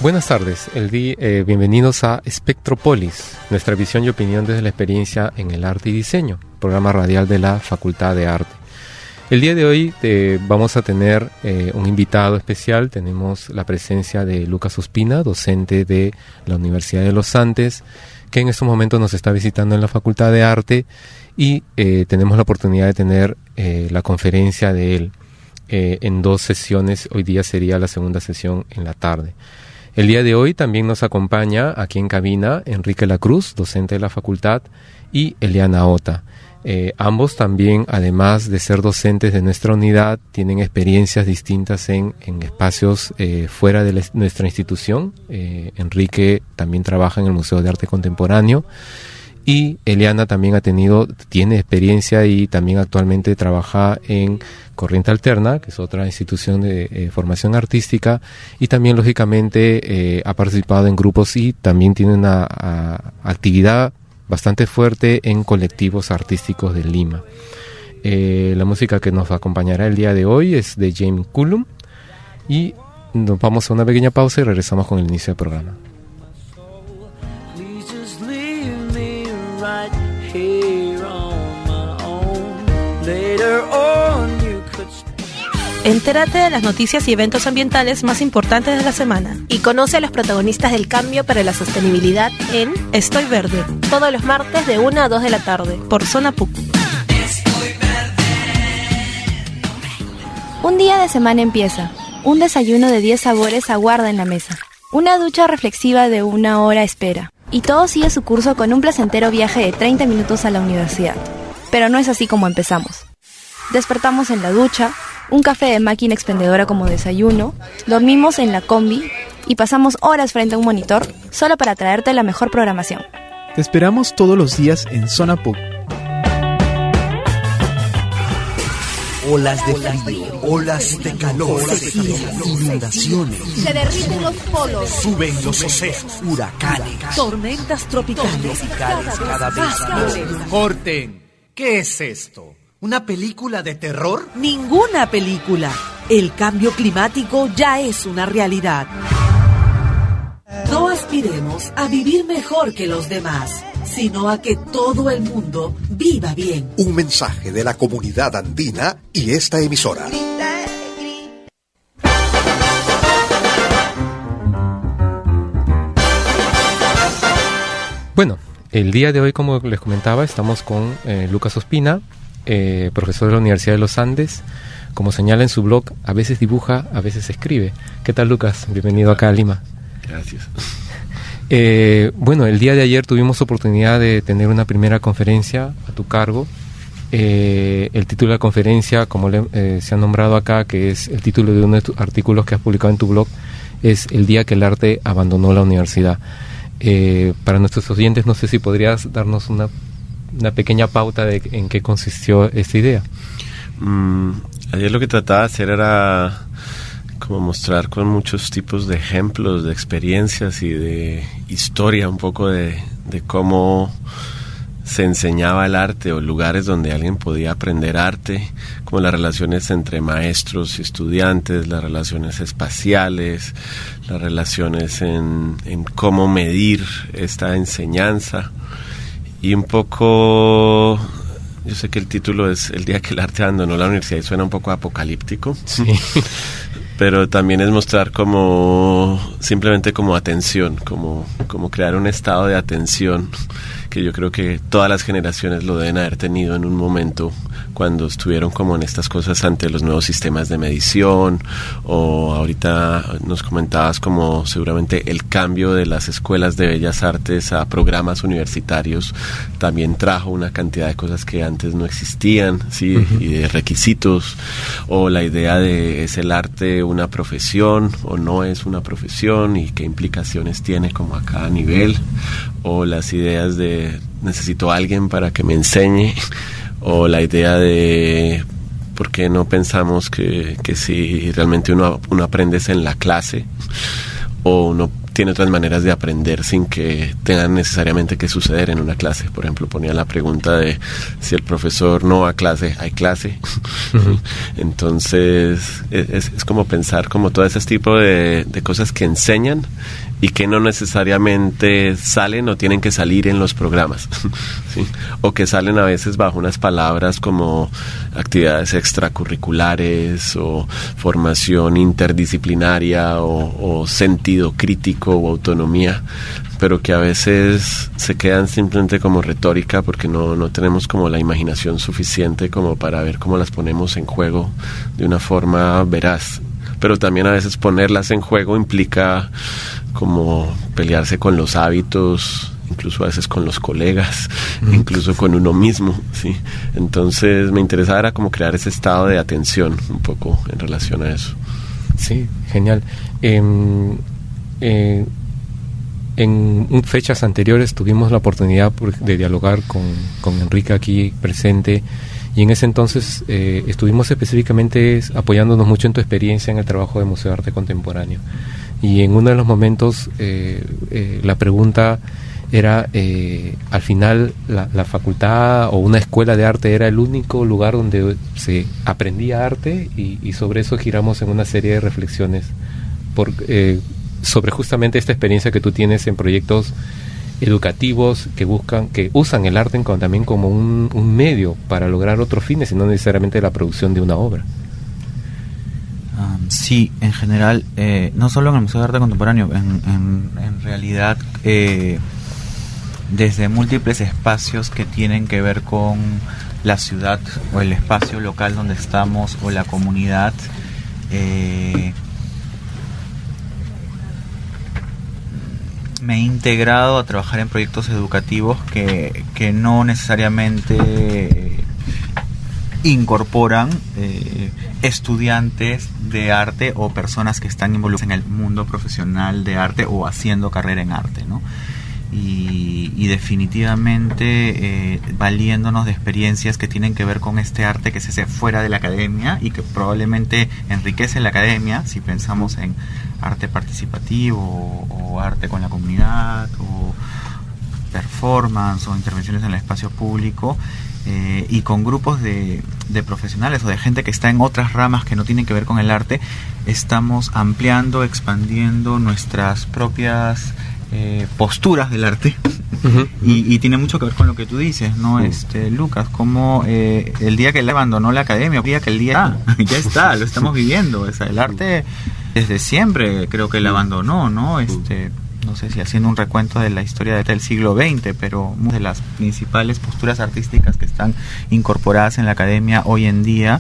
Buenas tardes, bienvenidos a Spectropolis, nuestra visión y opinión desde la experiencia en el arte y diseño, programa radial de la Facultad de Arte. El día de hoy vamos a tener un invitado especial. Tenemos la presencia de Lucas Ospina, docente de la Universidad de los Andes, que en estos momentos nos está visitando en la Facultad de Arte, y tenemos la oportunidad de tener la conferencia de él en 2 sesiones. Hoy día sería la segunda sesión en la tarde. El día de hoy también nos acompaña aquí en cabina Enrique Lacruz, docente de la facultad, y Eliana Ota. Ambos también, además de ser docentes de nuestra unidad, tienen experiencias distintas en espacios fuera de nuestra institución. Enrique también trabaja en el Museo de Arte Contemporáneo, y Eliana también tiene experiencia y también actualmente trabaja en Corriente Alterna, que es otra institución de formación artística, y también lógicamente ha participado en grupos y también tiene una actividad bastante fuerte en colectivos artísticos de Lima. La música que nos acompañará el día de hoy es de James Cullum, y nos vamos a una pequeña pausa y regresamos con el inicio del programa. Entérate de las noticias y eventos ambientales más importantes de la semana. Y conoce a los protagonistas del cambio para la sostenibilidad en Estoy Verde, todos los martes de 1 a 2 de la tarde por Zona PUC. Un día de semana empieza. Un desayuno de 10 sabores aguarda en la mesa. Una ducha reflexiva de 1 hora espera. Y todo sigue su curso con un placentero viaje de 30 minutos a la universidad. Pero no es así como empezamos. Despertamos en la ducha, un café de máquina expendedora como desayuno, dormimos en la combi y pasamos horas frente a un monitor solo para traerte la mejor programación. Te esperamos todos los días en Zona PUC. Olas de frío, olas de calor, sequías, inundaciones. Se derriten los polos. Suben los océanos, huracanes. Tormentas tropicales. Cada vez más. Corten. ¿Qué es esto? ¿Una película de terror? Ninguna película. El cambio climático ya es una realidad. No aspiremos a vivir mejor que los demás, sino a que todo el mundo viva bien. Un mensaje de la comunidad andina y esta emisora. Bueno, el día de hoy, como les comentaba, estamos con Lucas Ospina, profesor de la Universidad de los Andes. Como señala en su blog, a veces dibuja, a veces escribe. ¿Qué tal, Lucas? Bienvenido acá a Lima. Gracias. Bueno, el día de ayer tuvimos oportunidad de tener una primera conferencia a tu cargo. El título de la conferencia, como se ha nombrado acá, que es el título de uno de tus artículos que has publicado en tu blog, es El día que el arte abandonó la universidad. Para nuestros oyentes, no sé si podrías darnos una pequeña pauta de en qué consistió esta idea. Ayer lo que trataba de hacer era como mostrar con muchos tipos de ejemplos, de experiencias y de historia un poco de cómo se enseñaba el arte, o lugares donde alguien podía aprender arte, como las relaciones entre maestros y estudiantes, las relaciones espaciales, las relaciones en cómo medir esta enseñanza. Y un poco, yo sé que el título es El día que el arte abandonó la universidad y suena un poco apocalíptico, sí. Pero también es mostrar simplemente como atención, como crear un estado de atención, que yo creo que todas las generaciones lo deben haber tenido en un momento cuando estuvieron como en estas cosas ante los nuevos sistemas de medición, o ahorita nos comentabas como seguramente el cambio de las escuelas de bellas artes a programas universitarios también trajo una cantidad de cosas que antes no existían, ¿sí? Uh-huh. Y de requisitos, o la idea de ¿es el arte una profesión o no es una profesión y qué implicaciones tiene como a cada nivel, o las ideas de necesito a alguien para que me enseñe, o la idea de por qué no pensamos que si realmente uno aprende es en la clase, o uno tiene otras maneras de aprender sin que tengan necesariamente que suceder en una clase. Por ejemplo, ponía la pregunta de si el profesor no va a clase, ¿hay clase? Uh-huh. Entonces es como pensar como todo ese tipo de cosas que enseñan y que no necesariamente salen o tienen que salir en los programas, ¿sí? O que salen a veces bajo unas palabras como actividades extracurriculares o formación interdisciplinaria o sentido crítico o autonomía, pero que a veces se quedan simplemente como retórica porque no tenemos como la imaginación suficiente como para ver cómo las ponemos en juego de una forma veraz. Pero también a veces ponerlas en juego implica como pelearse con los hábitos, incluso a veces con los colegas, incluso con uno mismo, ¿sí? Entonces me interesaba era como crear ese estado de atención un poco en relación a eso. Sí, genial. En fechas anteriores tuvimos la oportunidad de dialogar con Enrique aquí presente, y en ese entonces estuvimos específicamente apoyándonos mucho en tu experiencia en el trabajo de Museo de Arte Contemporáneo. Y en uno de los momentos la pregunta era, al final la facultad o una escuela de arte era el único lugar donde se aprendía arte, y sobre eso giramos en una serie de reflexiones sobre justamente esta experiencia que tú tienes en proyectos educativos que usan el arte también como un medio para lograr otros fines y no necesariamente la producción de una obra. Sí, en general, no solo en el Museo de Arte Contemporáneo, en realidad desde múltiples espacios que tienen que ver con la ciudad o el espacio local donde estamos o la comunidad, me he integrado a trabajar en proyectos educativos que no necesariamente incorporan estudiantes de arte o personas que están involucradas en el mundo profesional de arte o haciendo carrera en arte, ¿no? Y definitivamente valiéndonos de experiencias que tienen que ver con este arte que se hace fuera de la academia y que probablemente enriquece la academia, si pensamos en arte participativo o arte con la comunidad o performance o intervenciones en el espacio público, y con grupos de profesionales o de gente que está en otras ramas que no tienen que ver con el arte, estamos ampliando, expandiendo nuestras propias posturas del arte. Uh-huh. Y tiene mucho que ver con lo que tú dices, ¿no? Lucas, como el día que él abandonó la academia, el día que el día ya está, lo estamos viviendo. O sea, el arte desde siempre creo que él abandonó, ¿no? No sé si haciendo un recuento de la historia del siglo XX, pero muchas de las principales posturas artísticas que están incorporadas en la academia hoy en día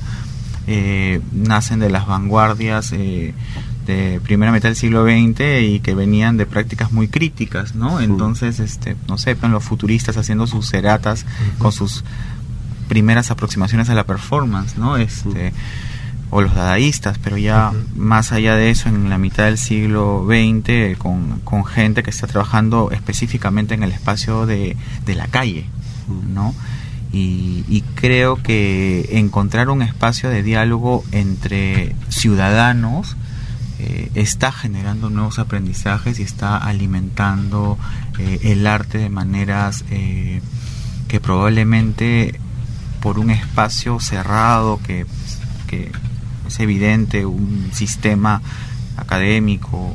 nacen de las vanguardias de primera mitad del siglo XX y que venían de prácticas muy críticas, ¿no? Entonces, no sé, los futuristas haciendo sus ceratas con sus primeras aproximaciones a la performance, ¿no? O los dadaístas, pero ya más allá de eso, en la mitad del siglo XX, con gente que está trabajando específicamente en el espacio de la calle, ¿no? Y creo que encontrar un espacio de diálogo entre ciudadanos está generando nuevos aprendizajes y está alimentando el arte de maneras que probablemente por un espacio cerrado que es evidente, un sistema académico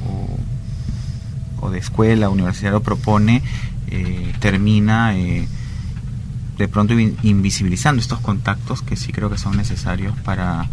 o de escuela, universitario propone, termina de pronto invisibilizando estos contactos que sí creo que son necesarios para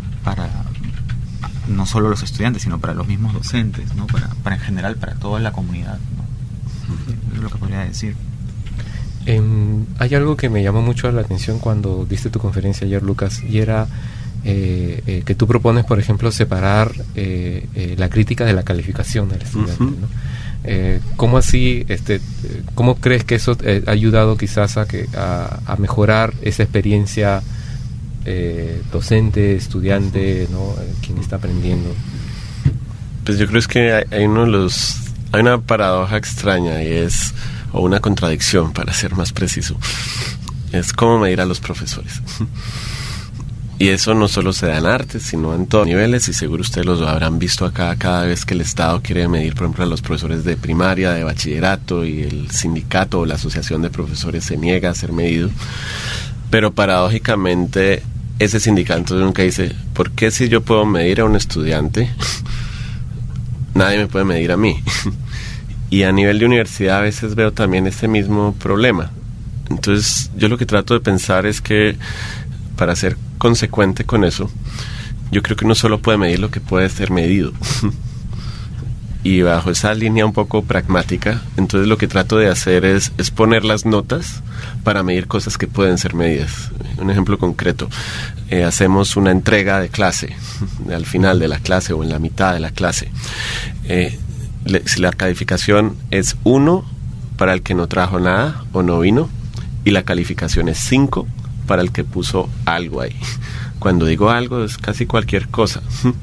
no solo los estudiantes, sino para los mismos docentes, ¿no? Para en general, para toda la comunidad, ¿no? Eso es lo que podría decir. Hay algo que me llamó mucho la atención cuando diste tu conferencia ayer, Lucas, y era que tú propones, por ejemplo, separar la crítica de la calificación del estudiante, ¿no? ¿Cómo así, cómo crees que eso ha ayudado quizás a mejorar esa experiencia docente, estudiante, ¿no? Quien está aprendiendo? Pues yo creo que hay una paradoja extraña o una contradicción, para ser más preciso. Es cómo medir a los profesores. Y eso no solo se da en arte, sino en todos niveles, y seguro ustedes los habrán visto acá cada vez que el Estado quiere medir, por ejemplo, a los profesores de primaria, de bachillerato, y el sindicato o la asociación de profesores se niega a ser medido. Pero paradójicamente ese sindicato nunca dice, ¿por qué si yo puedo medir a un estudiante, nadie me puede medir a mí? Y a nivel de universidad a veces veo también ese mismo problema. Entonces yo lo que trato de pensar es que, para ser consecuente con eso, yo creo que uno solo puede medir lo que puede ser medido. Y bajo esa línea un poco pragmática, entonces lo que trato de hacer es poner las notas para medir cosas que pueden ser medidas. Un ejemplo concreto, hacemos una entrega de clase, al final de la clase o en la mitad de la clase. Si la calificación es 1 para el que no trajo nada o no vino, y la calificación es 5 para el que puso algo ahí. Cuando digo algo es casi cualquier cosa.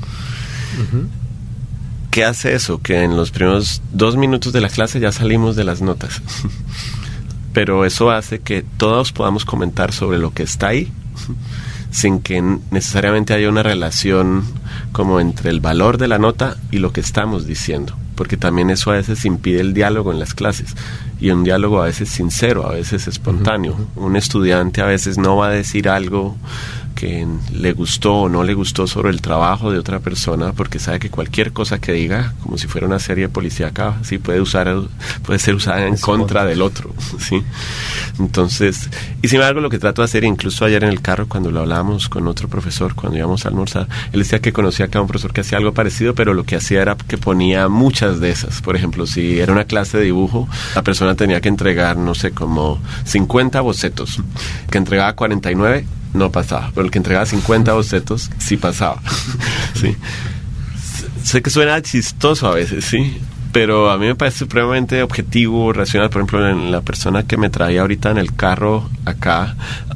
¿Qué hace eso? Que en los primeros 2 minutos de la clase ya salimos de las notas. Pero eso hace que todos podamos comentar sobre lo que está ahí, sin que necesariamente haya una relación como entre el valor de la nota y lo que estamos diciendo, porque también eso a veces impide el diálogo en las clases, y un diálogo a veces sincero, a veces espontáneo. Un estudiante a veces no va a decir algo que le gustó o no le gustó sobre el trabajo de otra persona, porque sabe que cualquier cosa que diga, como si fuera una serie policíaca, sí puede ser usada en contra del otro, ¿sí? Entonces, y sin embargo, lo que trato de hacer, incluso ayer en el carro cuando lo hablábamos con otro profesor, cuando íbamos a almorzar, él decía que conocía acá un profesor que hacía algo parecido, pero lo que hacía era que ponía muchas de esas. Por ejemplo, si era una clase de dibujo, la persona tenía que entregar, no sé, como 50 bocetos, que entregaba 49 no pasaba, pero el que entregaba 50 bocetos sí pasaba. ¿Sí? Sé que suena chistoso a veces, sí, pero a mí me parece supremamente objetivo, racional. Por ejemplo, en la persona que me traía ahorita en el carro acá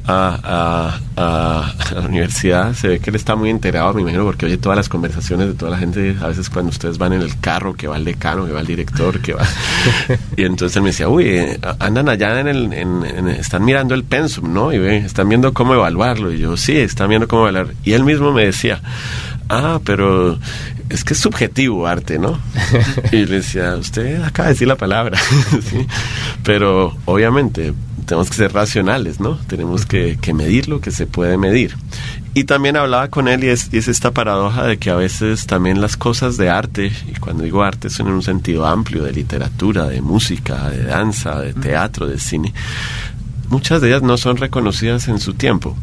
a la universidad, se ve que él está muy enterado, me imagino, porque oye todas las conversaciones de toda la gente, a veces cuando ustedes van en el carro, que va el decano, que va el director, que va... Y entonces él me decía, uy, andan allá están mirando el pensum, ¿no? Y están viendo cómo evaluarlo. Y yo, sí, están viendo cómo evaluar. Y él mismo me decía, pero es que es subjetivo arte, ¿no? Y le decía, usted acaba de decir la palabra. ¿Sí? Pero obviamente tenemos que ser racionales, ¿no? Tenemos que medir lo que se puede medir. Y también hablaba con él, y es esta paradoja de que a veces también las cosas de arte, y cuando digo arte son en un sentido amplio, de literatura, de música, de danza, de teatro, de cine, muchas de ellas no son reconocidas en su tiempo.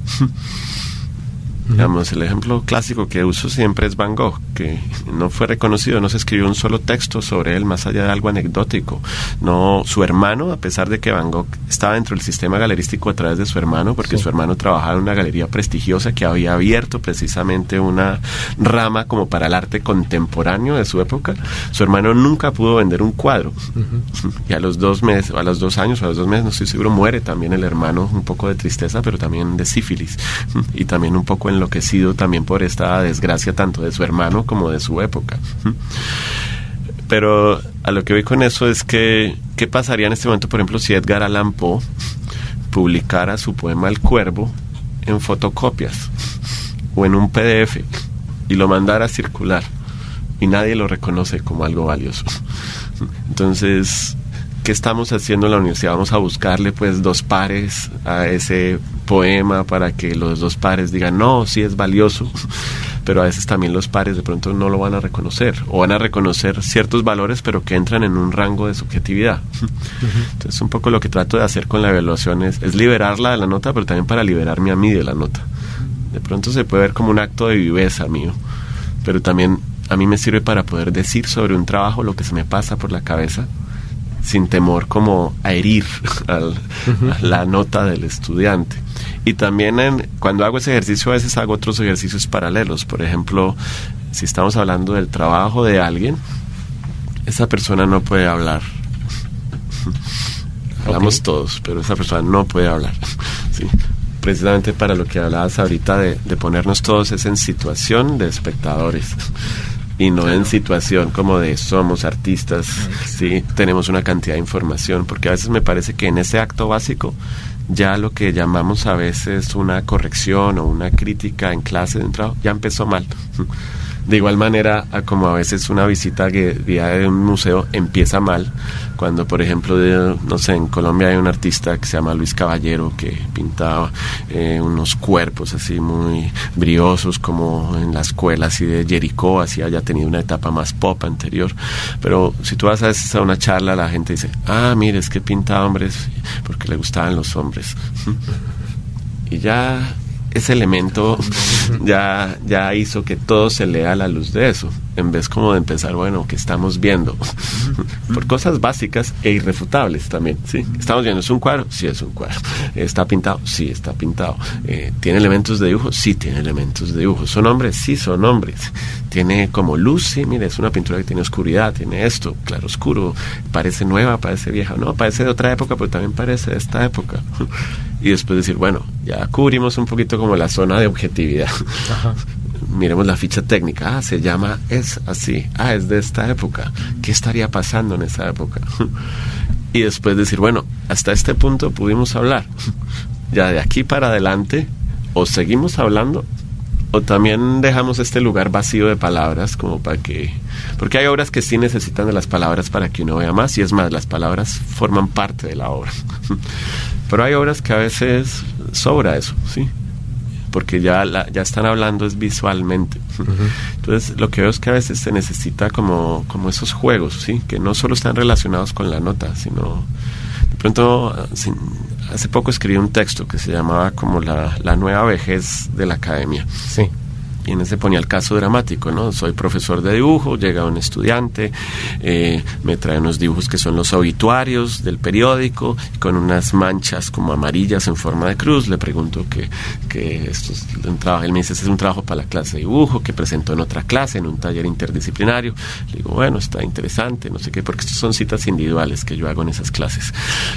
Digamos, el ejemplo clásico que uso siempre es Van Gogh, que no fue reconocido, no se escribió un solo texto sobre él, más allá de algo anecdótico. No, su hermano, a pesar de que Van Gogh estaba dentro del sistema galerístico a través de su hermano, porque su hermano trabajaba en una galería prestigiosa que había abierto precisamente una rama como para el arte contemporáneo de su época, su hermano nunca pudo vender un cuadro. Y a los 2 meses, a los 2 años, a los 2 meses, no estoy seguro, muere también el hermano, un poco de tristeza, pero también de sífilis, y también un poco enloquecido también por esta desgracia tanto de su hermano como de su época. Pero a lo que voy con eso es que ¿qué pasaría en este momento, por ejemplo, si Edgar Allan Poe publicara su poema El Cuervo en fotocopias o en un PDF y lo mandara a circular y nadie lo reconoce como algo valioso? Entonces, ¿qué estamos haciendo en la universidad? Vamos a buscarle pues 2 pares a ese poema para que los 2 pares digan, no, sí es valioso, pero a veces también los pares de pronto no lo van a reconocer, o van a reconocer ciertos valores pero que entran en un rango de subjetividad. Entonces un poco lo que trato de hacer con la evaluación es liberarla de la nota, pero también para liberarme a mí de la nota. De pronto se puede ver como un acto de viveza mío, pero también a mí me sirve para poder decir sobre un trabajo lo que se me pasa por la cabeza, sin temor como a herir a la nota del estudiante. Y también cuando hago ese ejercicio a veces hago otros ejercicios paralelos. Por ejemplo, si estamos hablando del trabajo de alguien, esa persona no puede hablar. Hablamos todos, pero esa persona no puede hablar. ¿Sí? Precisamente para lo que hablabas ahorita de ponernos todos es en situación de espectadores y no en situación como de somos artistas, ¿sí? Tenemos una cantidad de información, porque a veces me parece que en ese acto básico ya lo que llamamos a veces una corrección o una crítica en clase de un trabajo ya empezó mal. De igual manera, como a veces una visita guiada de un museo empieza mal, cuando por ejemplo, no sé, en Colombia hay un artista que se llama Luis Caballero que pintaba unos cuerpos así muy briosos, como en la escuela así de Jericó, así haya tenido una etapa más pop anterior. Pero si tú vas a veces a una charla, la gente dice, mire, es que pinta hombres porque le gustaban los hombres. Y ya ese elemento ya hizo que todo se lea a la luz de eso, en vez como de empezar, bueno, ¿qué estamos viendo? Por cosas básicas e irrefutables también, ¿sí? Estamos viendo, ¿es un cuadro? Sí, es un cuadro. ¿Está pintado? Sí, está pintado. ¿Tiene elementos de dibujo? Sí, tiene elementos de dibujo. ¿Son hombres? Sí, son hombres. ¿Tiene como luz? Sí, mire, es una pintura que tiene oscuridad, tiene esto, claro oscuro. ¿Parece nueva? ¿Parece vieja? No, parece de otra época, pero también parece de esta época. Y después decir, bueno, ya cubrimos un poquito como la zona de objetividad. Ajá. Miremos la ficha técnica. Se llama, es así. Es de esta época. ¿Qué estaría pasando en esa época? Y después decir, bueno, hasta este punto pudimos hablar. Ya de aquí para adelante, o seguimos hablando, o también dejamos este lugar vacío de palabras, como para que... Porque hay obras que sí necesitan de las palabras para que uno vea más, y es más, las palabras forman parte de la obra. Pero hay obras que a veces sobra eso, ¿sí? Porque ya están hablando es visualmente. Uh-huh. Entonces, lo que veo es que a veces se necesita como esos juegos, ¿sí? Que no solo están relacionados con la nota, sino... De pronto, hace poco escribí un texto que se llamaba como la nueva vejez de la academia. Sí. Y en ese ponía el caso dramático, ¿no? Soy profesor de dibujo, llega un estudiante, me trae unos dibujos que son los obituarios del periódico, con unas manchas como amarillas en forma de cruz. Le pregunto que esto es un trabajo, él me dice, este es un trabajo para la clase de dibujo, que presentó en otra clase, en un taller interdisciplinario. Le digo, bueno, está interesante, no sé qué, porque estos son citas individuales que yo hago en esas clases.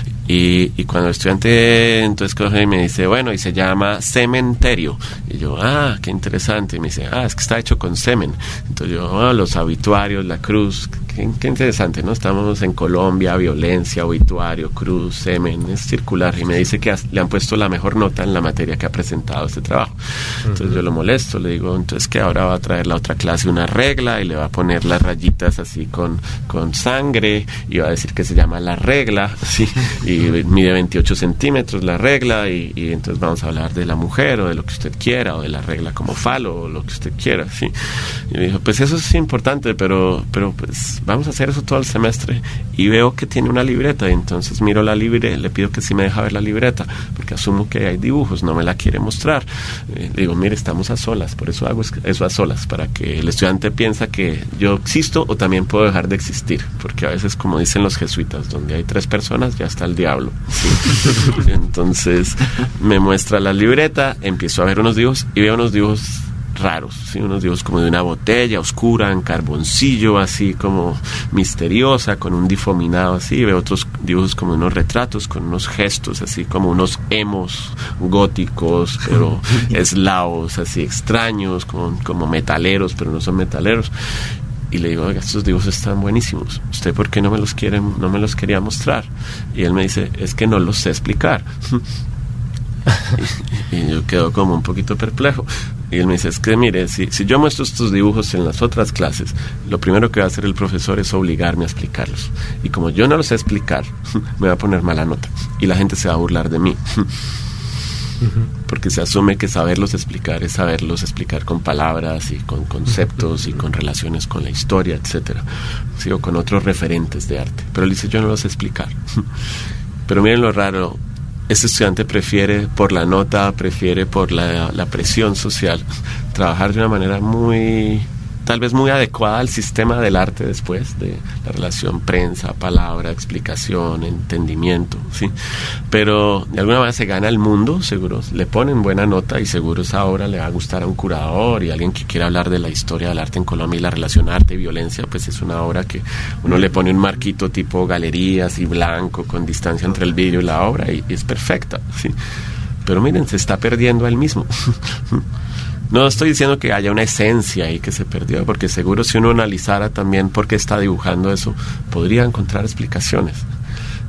Y cuando el estudiante entonces coge y me dice, bueno, y se llama cementerio. Y yo, qué interesante. Y me dice, es que está hecho con semen. Entonces yo, los obituarios, la cruz, qué interesante, ¿no? Estamos en Colombia, violencia, obituario, cruz, semen, es circular. Y me dice que le han puesto la mejor nota en la materia que ha presentado este trabajo. Entonces yo lo molesto, le digo, entonces que ahora va a traer la otra clase una regla y le va a poner las rayitas así con sangre y va a decir que se llama la regla, ¿sí? Y mide 28 centímetros la regla y entonces vamos a hablar de la mujer o de lo que usted quiera o de la regla como falo o lo que usted quiera, ¿sí? Y me dijo, pues eso es importante, pero pues vamos a hacer eso todo el semestre. Y veo que tiene una libreta y entonces miro la libreta, le pido que sí me deja ver la libreta porque asumo que hay dibujos, no me la quiere mostrar. Le digo, mire, estamos a solas, por eso hago eso a solas, para que el estudiante piensa que yo existo o también puedo dejar de existir, porque a veces, como dicen los jesuitas, donde hay 3 personas ya está el diablo, ¿sí? Entonces me muestra la libreta, empiezo a ver unos dibujos y veo unos dibujos raros, ¿sí? Unos dibujos como de una botella oscura en carboncillo, así como misteriosa, con un difuminado así. Veo otros dibujos como unos retratos con unos gestos así como unos emos góticos, pero eslavos así extraños, como metaleros, pero no son metaleros. Y le digo, oiga, estos dibujos están buenísimos, ¿usted por qué no me los quería mostrar? Y él me dice, es que no los sé explicar. Y yo quedo como un poquito perplejo. Y él me dice, es que mire, si yo muestro estos dibujos en las otras clases, lo primero que va a hacer el profesor es obligarme a explicarlos. Y como yo no los sé explicar, me va a poner mala nota. Y la gente se va a burlar de mí. Porque se asume que saberlos explicar es saberlos explicar con palabras y con conceptos y con relaciones con la historia, etcétera, ¿sí? O con otros referentes de arte. Pero él dice, yo no los sé explicar. Pero miren lo raro, este estudiante prefiere por la nota, prefiere por la presión social, trabajar de una manera tal vez muy adecuada al sistema del arte después, de la relación prensa, palabra, explicación, entendimiento, ¿sí? Pero de alguna manera se gana el mundo, seguro, le ponen buena nota y seguro esa obra le va a gustar a un curador y a alguien que quiera hablar de la historia del arte en Colombia y la relación arte y violencia, pues es una obra que uno le pone un marquito tipo galerías y blanco con distancia entre el vidrio y la obra y es perfecta, ¿sí? Pero miren, se está perdiendo a él mismo. No estoy diciendo que haya una esencia ahí que se perdió, porque seguro si uno analizara también por qué está dibujando eso, podría encontrar explicaciones.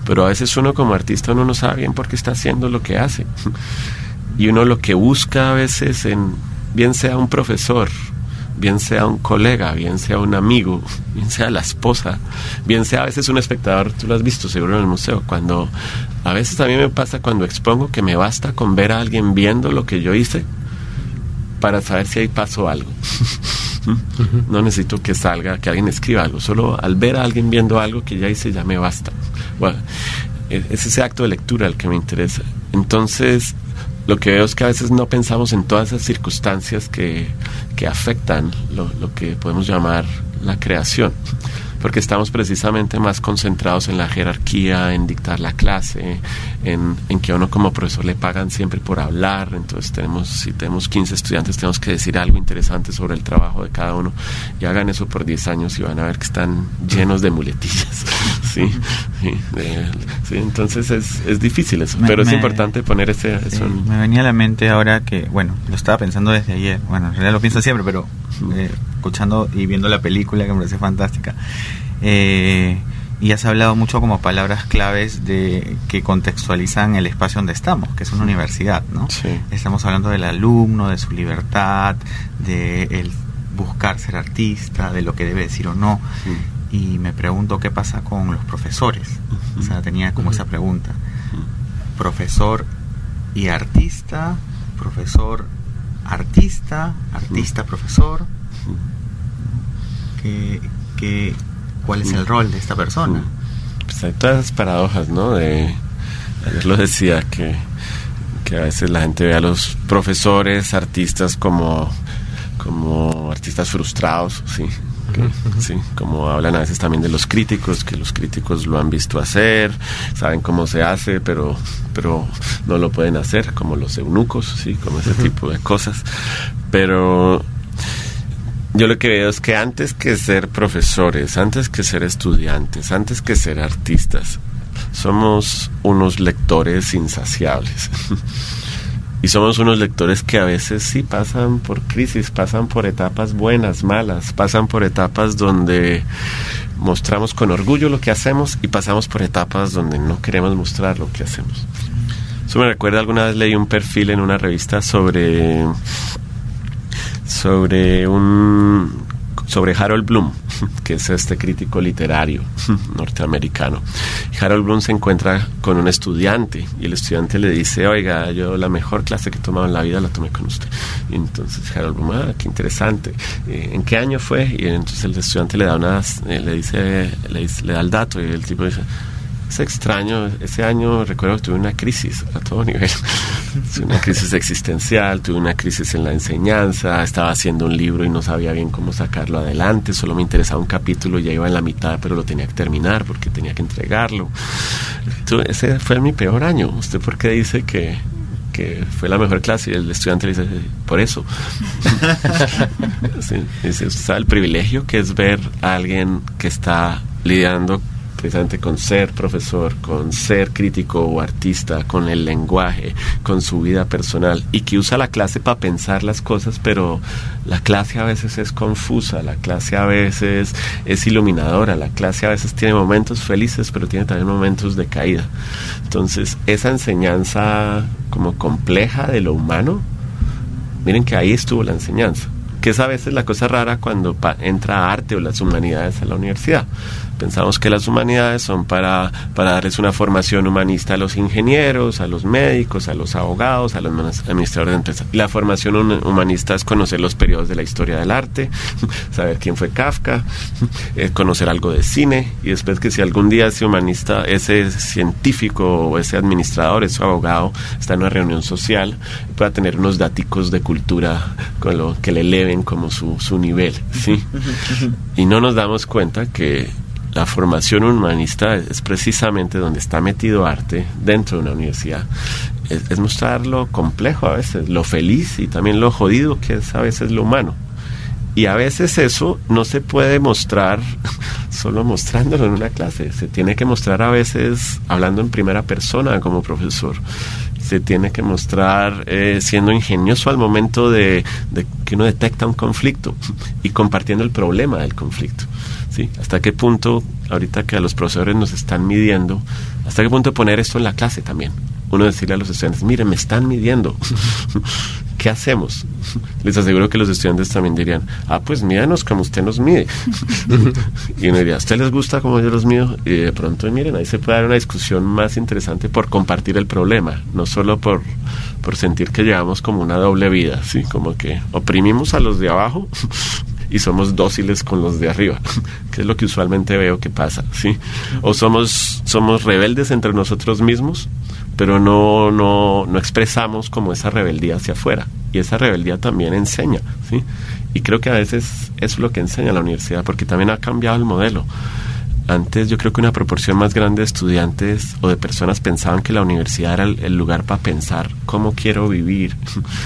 pero a veces uno como artista uno no sabe bien por qué está haciendo lo que hace, y uno lo que busca a veces bien sea un profesor, bien sea un colega, bien sea un amigo, bien sea la esposa, bien sea a veces un espectador. Tú lo has visto seguro en el museo, cuando a veces a mí me pasa cuando expongo que me basta con ver a alguien viendo lo que yo hice para saber si ahí pasó algo. No necesito que salga, que alguien escriba algo, solo al ver a alguien viendo algo que ya hice ya me basta. Bueno, es ese acto de lectura el que me interesa. Entonces lo que veo es que a veces no pensamos en todas esas circunstancias que afectan lo que podemos llamar la creación, porque estamos precisamente más concentrados en la jerarquía, en dictar la clase, en que a uno como profesor le pagan siempre por hablar. Entonces si tenemos 15 estudiantes, tenemos que decir algo interesante sobre el trabajo de cada uno, y hagan eso por 10 años y van a ver que están llenos de muletillas. ¿Sí? Entonces es difícil eso, pero es importante poner eso me venía a la mente ahora que, bueno, lo estaba pensando desde ayer, bueno, en realidad lo pienso siempre, pero escuchando y viendo la película, que me parece fantástica, y has hablado mucho como palabras claves que contextualizan el espacio donde estamos, que es una universidad, ¿no? Sí. Estamos hablando del alumno, de su libertad, de el buscar ser artista, de lo que debe decir o no. Y me pregunto qué pasa con los profesores. O sea, tenía como esa pregunta: profesor y artista, profesor artista, artista profesor. ¿Cuál es el rol de esta persona? Pues hay todas esas paradojas, ¿no? Ayer lo decía, que a veces la gente ve a los profesores, artistas como artistas frustrados, ¿sí? Sí, como hablan a veces también de los críticos, que los críticos lo han visto hacer, saben cómo se hace, pero no lo pueden hacer, como los eunucos, sí, como ese tipo de cosas. Pero yo lo que veo es que antes que ser profesores, antes que ser estudiantes, antes que ser artistas, somos unos lectores insaciables. Y somos unos lectores que a veces sí pasan por crisis, pasan por etapas buenas, malas, pasan por etapas donde mostramos con orgullo lo que hacemos y pasamos por etapas donde no queremos mostrar lo que hacemos. Eso me recuerda, alguna vez leí un perfil en una revista sobre Harold Bloom, que es este crítico literario norteamericano. Harold Bloom se encuentra con un estudiante y el estudiante le dice: oiga, yo la mejor clase que he tomado en la vida la tomé con usted. Y entonces Harold Bloom: qué interesante, ¿en qué año fue? Y entonces el estudiante le da le da el dato, y el tipo dice: es extraño, ese año recuerdo que tuve una crisis a todo nivel. Una crisis existencial, tuve una crisis en la enseñanza, estaba haciendo un libro y no sabía bien cómo sacarlo adelante, solo me interesaba un capítulo, ya iba en la mitad, pero lo tenía que terminar porque tenía que entregarlo. Ese fue mi peor año. ¿Usted por qué dice que fue la mejor clase? Y el estudiante le dice: por eso. Sí, dice: usted sabe el privilegio que es ver a alguien que está lidiando precisamente con ser profesor, con ser crítico o artista, con el lenguaje, con su vida personal, y que usa la clase para pensar las cosas, pero la clase a veces es confusa, la clase a veces es iluminadora, la clase a veces tiene momentos felices, pero tiene también momentos de caída. Entonces, esa enseñanza como compleja de lo humano, miren que ahí estuvo la enseñanza, que es a veces la cosa rara cuando entra arte o las humanidades a la universidad. Pensamos que las humanidades son para darles una formación humanista a los ingenieros, a los médicos, a los abogados, a los administradores de empresas. Y la formación humanista es conocer los periodos de la historia del arte, saber quién fue Kafka, conocer algo de cine, y después que si algún día ese humanista, ese científico o ese administrador, ese abogado, está en una reunión social, pueda tener unos daticos de cultura con lo que le eleven como su nivel, ¿sí? Y no nos damos cuenta que la formación humanista es precisamente donde está metido arte dentro de una universidad. Es mostrar lo complejo a veces, lo feliz y también lo jodido que es a veces lo humano. Y a veces eso no se puede mostrar solo mostrándolo en una clase. Se tiene que mostrar a veces hablando en primera persona como profesor. se tiene que mostrar siendo ingenioso al momento de que uno detecta un conflicto y compartiendo el problema del conflicto. ¿Sí? ¿Hasta qué punto, ahorita que a los profesores nos están midiendo, hasta qué punto poner esto en la clase también? Uno decirle a los estudiantes, miren, me están midiendo, ¿qué hacemos? Les aseguro que los estudiantes también dirían, pues mídanos como usted nos mide. Y uno diría, ¿a usted les gusta como yo los mido? Y de pronto, miren, ahí se puede dar una discusión más interesante por compartir el problema, no solo por sentir que llevamos como una doble vida, ¿sí? Como que oprimimos a los de abajo y somos dóciles con los de arriba, que es lo que usualmente veo que pasa, ¿sí? O somos rebeldes entre nosotros mismos, pero no expresamos como esa rebeldía hacia afuera, y esa rebeldía también enseña, ¿sí? Y creo que a veces es lo que enseña la universidad, porque también ha cambiado el modelo. Antes yo creo que una proporción más grande de estudiantes o de personas pensaban que la universidad era el lugar para pensar cómo quiero vivir,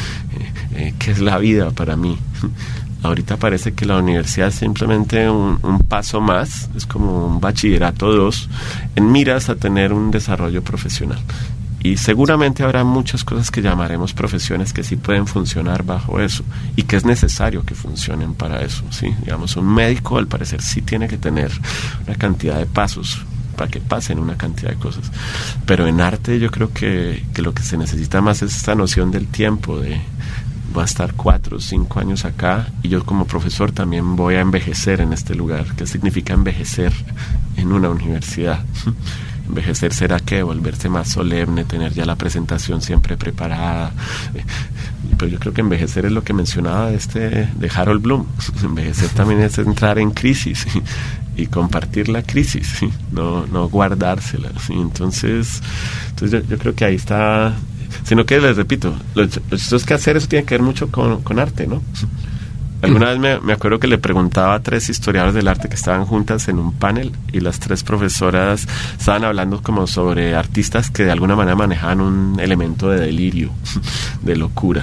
qué es la vida para mí. Ahorita parece que la universidad es simplemente un paso más, es como un bachillerato 2, en miras a tener un desarrollo profesional. Y seguramente habrá muchas cosas que llamaremos profesiones que sí pueden funcionar bajo eso, y que es necesario que funcionen para eso, ¿sí? Digamos, un médico al parecer sí tiene que tener una cantidad de pasos para que pasen una cantidad de cosas. Pero en arte yo creo que lo que se necesita más es esta noción del tiempo, de voy a estar 4 o 5 años acá y yo como profesor también voy a envejecer en este lugar. ¿Qué significa envejecer en una universidad? Envejecer será que volverse más solemne, tener ya la presentación siempre preparada. Pero yo creo que envejecer es lo que mencionaba de Harold Bloom. Envejecer también es entrar en crisis y compartir la crisis, ¿sí? No guardársela, ¿sí? Entonces yo creo que ahí está. Sino que les repito, lo chistoso es que hacer eso tiene que ver mucho con arte, ¿no? Alguna vez me acuerdo que le preguntaba a 3 historiadores del arte que estaban juntas en un panel, y las 3 profesoras estaban hablando como sobre artistas que de alguna manera manejaban un elemento de delirio, de locura.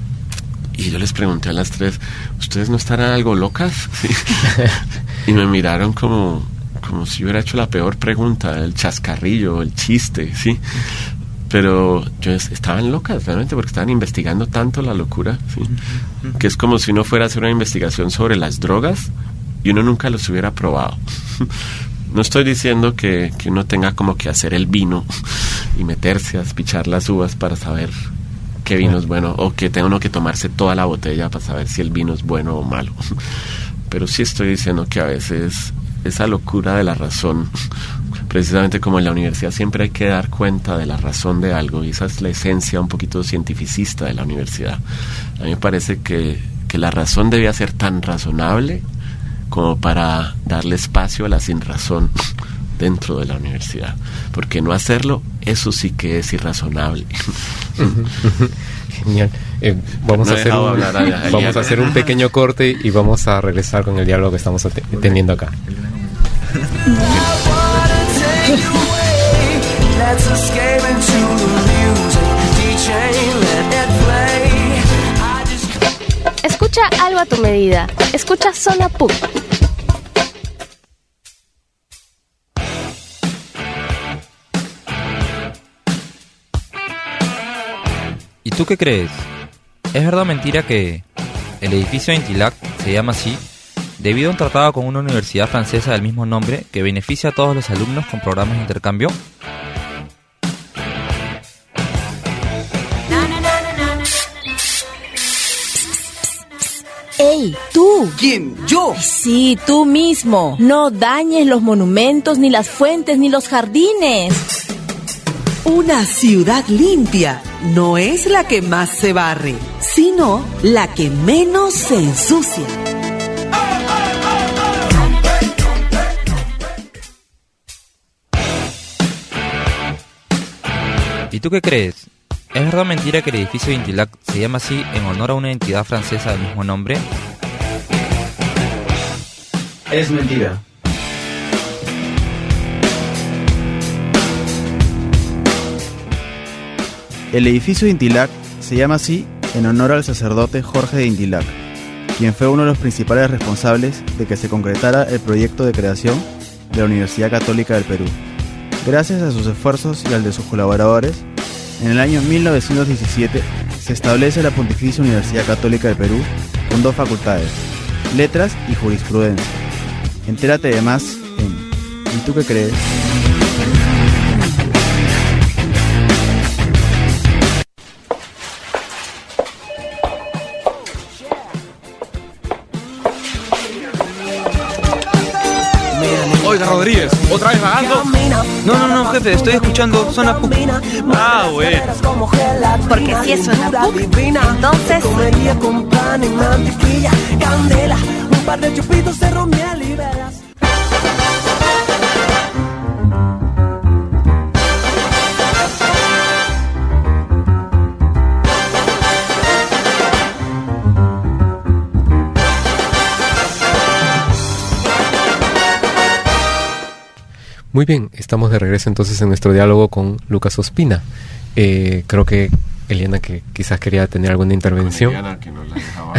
Y yo les pregunté a las 3, ¿ustedes no estarán algo locas? ¿Sí? Y me miraron como si yo hubiera hecho la peor pregunta, el chascarrillo, el chiste, ¿sí? Pero estaban locas realmente, porque estaban investigando tanto la locura, ¿sí? Que es como si uno fuera a hacer una investigación sobre las drogas y uno nunca los hubiera probado. No estoy diciendo que uno tenga como que hacer el vino y meterse a espichar las uvas para saber qué vino es bueno, o que tenga uno que tomarse toda la botella para saber si el vino es bueno o malo. Pero sí estoy diciendo que a veces esa locura de la razón, precisamente como en la universidad siempre hay que dar cuenta de la razón de algo, y esa es la esencia un poquito cientificista de la universidad. A mí me parece que la razón debía ser tan razonable como para darle espacio a la sinrazón dentro de la universidad, porque no hacerlo, eso sí que es irrazonable. Genial. Vamos a hacer un pequeño corte y vamos a regresar con el diálogo que estamos teniendo acá. Escucha algo a tu medida. Escucha Zona PUC. ¿Y tú qué crees? ¿Es verdad o mentira que el edificio de Intilac se llama así debido a un tratado con una universidad francesa del mismo nombre que beneficia a todos los alumnos con programas de intercambio? ¡Ey, tú! ¿Quién? ¿Yo? Sí, tú mismo. No dañes los monumentos, ni las fuentes, ni los jardines. Una ciudad limpia no es la que más se barre, sino la que menos se ensucia. ¿Y tú qué crees? ¿Es verdad o mentira que el edificio de Intilac se llama así en honor a una entidad francesa del mismo nombre? Es mentira. El edificio de Intilac se llama así en honor al sacerdote Jorge de Intilac, quien fue uno de los principales responsables de que se concretara el proyecto de creación de la Universidad Católica del Perú. Gracias a sus esfuerzos y al de sus colaboradores, En el año 1917 se establece la Pontificia Universidad Católica del Perú con 2 facultades, Letras y Jurisprudencia. Entérate de más en ¿Y tú qué crees? Oiga, Rodríguez, ¿otra vez vagando? No, jefe, estoy escuchando Zona PUC. Ah, bueno. Porque si es Zona PUC, entonces... con pan y mantequilla, candela, un par de chupitos de romiel y velas. Muy bien, estamos de regreso entonces en nuestro diálogo con Lucas Ospina. Creo que Eliana, que quizás quería tener alguna intervención. Eliana, que no la dejaba.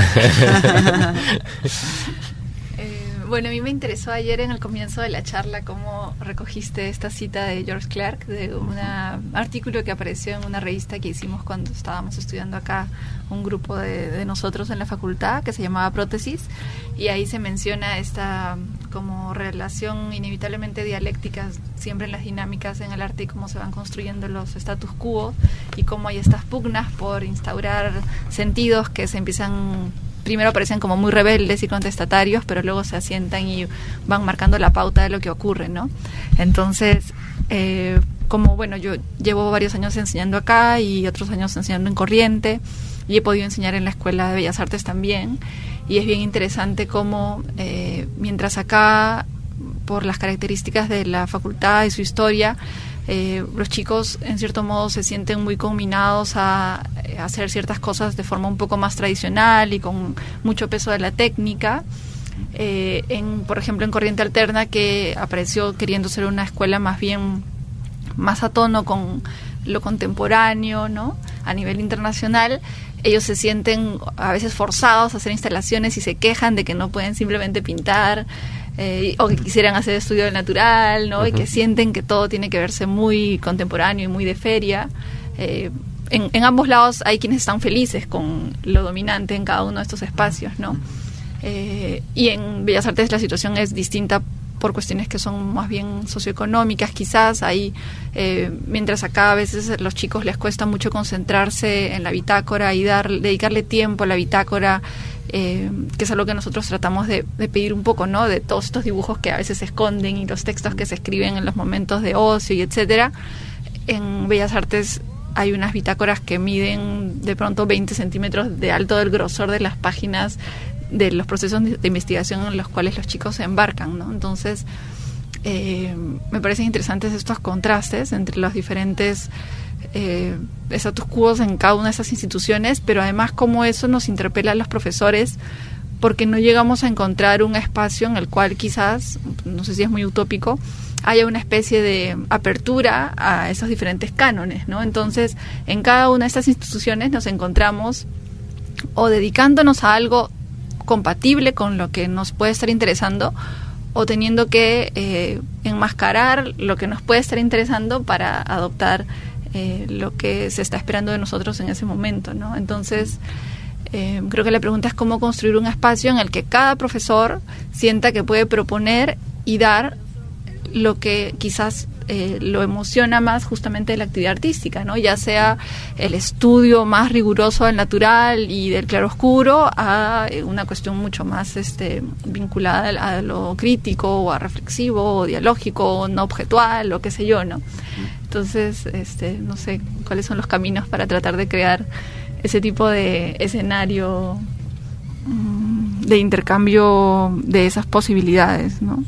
Bueno, a mí me interesó ayer en el comienzo de la charla cómo recogiste esta cita de George Clark, de un artículo que apareció en una revista que hicimos cuando estábamos estudiando acá, un grupo de nosotros en la facultad, que se llamaba Prótesis, y ahí se menciona esta como relación inevitablemente dialéctica siempre en las dinámicas en el arte y cómo se van construyendo los status quo y cómo hay estas pugnas por instaurar sentidos que se empiezan... Primero parecen como muy rebeldes y contestatarios, pero luego se asientan y van marcando la pauta de lo que ocurre, ¿no? Entonces, como bueno, yo llevo varios años enseñando acá y otros años enseñando en Corriente, y he podido enseñar en la Escuela de Bellas Artes también, y es bien interesante cómo, mientras acá, por las características de la facultad y su historia, los chicos en cierto modo se sienten muy conminados a hacer ciertas cosas de forma un poco más tradicional y con mucho peso de la técnica. Por ejemplo, en Corriente Alterna, que apareció queriendo ser una escuela más a tono con lo contemporáneo, ¿no? A nivel internacional, ellos se sienten a veces forzados a hacer instalaciones y se quejan de que no pueden simplemente pintar, o que quisieran hacer estudio del natural, ¿no? Y que sienten que todo tiene que verse muy contemporáneo y muy de feria. En ambos lados hay quienes están felices con lo dominante en cada uno de estos espacios, ¿no? Y en Bellas Artes la situación es distinta por cuestiones que son más bien socioeconómicas, quizás. Ahí, mientras acá a veces a los chicos les cuesta mucho concentrarse en la bitácora y dedicarle tiempo a la bitácora, que es algo que nosotros tratamos de pedir un poco, ¿no? De todos estos dibujos que a veces se esconden y los textos que se escriben en los momentos de ocio y etcétera. En Bellas Artes hay unas bitácoras que miden de pronto 20 centímetros de alto del grosor de las páginas de los procesos de investigación en los cuales los chicos se embarcan, ¿no? Entonces, me parecen interesantes estos contrastes entre los diferentes status quo en cada una de esas instituciones, pero además cómo eso nos interpela a los profesores, porque no llegamos a encontrar un espacio en el cual quizás, no sé si es muy utópico, haya una especie de apertura a esos diferentes cánones, ¿no? Entonces, en cada una de estas instituciones nos encontramos o dedicándonos a algo compatible con lo que nos puede estar interesando, o teniendo que enmascarar lo que nos puede estar interesando para adoptar lo que se está esperando de nosotros en ese momento, ¿no? Entonces, creo que la pregunta es cómo construir un espacio en el que cada profesor sienta que puede proponer y dar lo que quizás lo emociona más justamente de la actividad artística, ¿no? Ya sea el estudio más riguroso del natural y del claroscuro, a una cuestión mucho más vinculada a lo crítico o a reflexivo o dialógico o no objetual o qué sé yo, ¿no? Entonces, no sé cuáles son los caminos para tratar de crear ese tipo de escenario de intercambio de esas posibilidades, ¿no?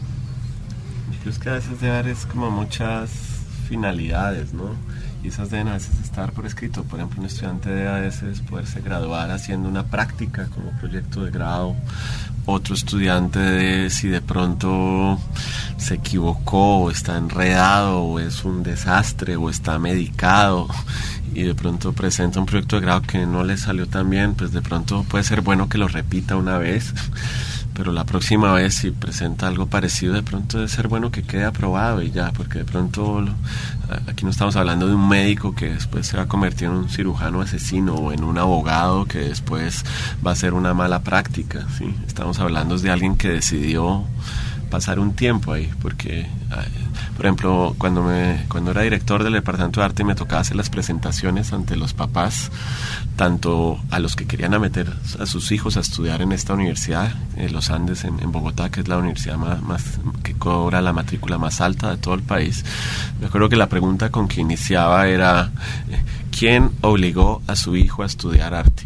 Es que a veces debe haber como muchas finalidades, ¿no? Y esas deben a veces estar por escrito. Por ejemplo, un estudiante debe a veces poderse graduar haciendo una práctica como proyecto de grado. Otro estudiante si de pronto se equivocó o está enredado o es un desastre o está medicado y de pronto presenta un proyecto de grado que no le salió tan bien, pues de pronto puede ser bueno que lo repita una vez. pero la próxima vez si presenta algo parecido, de pronto debe ser bueno que quede aprobado y ya, porque de pronto aquí no estamos hablando de un médico que después se va a convertir en un cirujano asesino o en un abogado que después va a ser una mala práctica, ¿sí? Estamos hablando de alguien que decidió pasar un tiempo ahí, porque por ejemplo cuando era director del departamento de arte me tocaba hacer las presentaciones ante los papás, tanto a los que querían meter a sus hijos a estudiar en esta universidad, Los Andes en Bogotá, que es la universidad más que cobra la matrícula más alta de todo el país. Me acuerdo que la pregunta con que iniciaba era ¿quién obligó a su hijo a estudiar arte?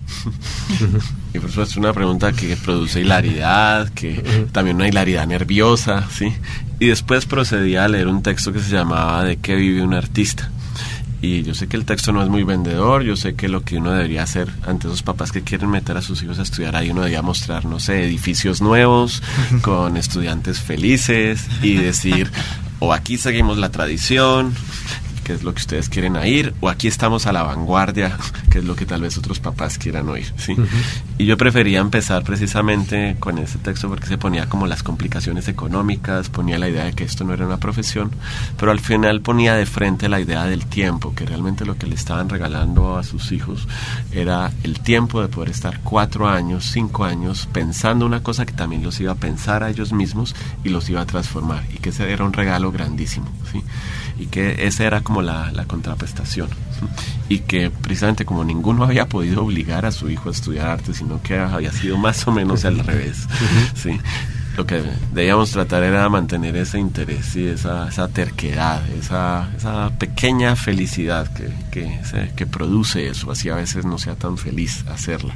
Y por supuesto es una pregunta que produce hilaridad, que también una hilaridad nerviosa, ¿sí? Y después procedí a leer un texto que se llamaba ¿De qué vive un artista? Y yo sé que el texto no es muy vendedor, yo sé que lo que uno debería hacer ante esos papás que quieren meter a sus hijos a estudiar ahí, uno debería mostrar, no sé, edificios nuevos, con estudiantes felices, y decir, o aquí seguimos la tradición, que es lo que ustedes quieren oír, o aquí estamos a la vanguardia, que es lo que tal vez otros papás quieran oír, ¿sí? Y yo prefería empezar precisamente con ese texto porque se ponía como las complicaciones económicas, ponía la idea de que esto no era una profesión, pero al final ponía de frente la idea del tiempo, que realmente lo que le estaban regalando a sus hijos era el tiempo de poder estar 4 años, 5 años pensando una cosa que también los iba a pensar a ellos mismos y los iba a transformar, y que ese era un regalo grandísimo, ¿sí? Y que esa era como la contraprestación, ¿sí? Y que precisamente como ninguno había podido obligar a su hijo a estudiar arte, sino que había sido más o menos al revés, ¿sí? Lo que debíamos tratar era mantener ese interés, ¿sí? esa terquedad, esa pequeña felicidad que produce eso, así a veces no sea tan feliz hacerla,